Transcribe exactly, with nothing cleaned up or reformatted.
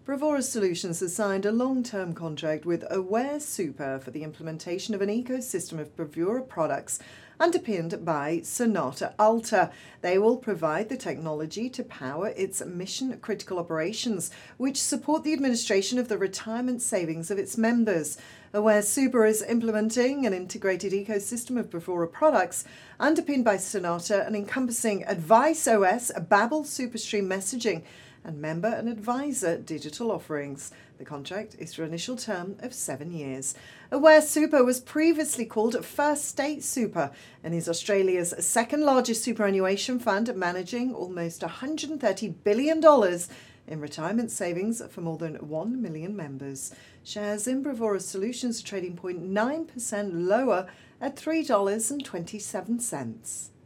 Bravura Solutions has signed a long-term contract with Aware Super for the implementation of an ecosystem of Bravura products underpinned by Sonata Alta. They will provide the technology to power its mission-critical operations, which support the administration of the retirement savings of its members. Aware Super is implementing an integrated ecosystem of Bravura products underpinned by Sonata and encompassing Advice O S, Babel Superstream messaging, and member and advisor digital offerings. The contract is for an initial term of seven years. Aware Super was previously called First State Super and is Australia's second largest superannuation fund, managing almost one hundred thirty billion dollars in retirement savings for more than one million members. Shares in Bravura Solutions are trading zero point nine percent lower at three dollars and twenty-seven cents.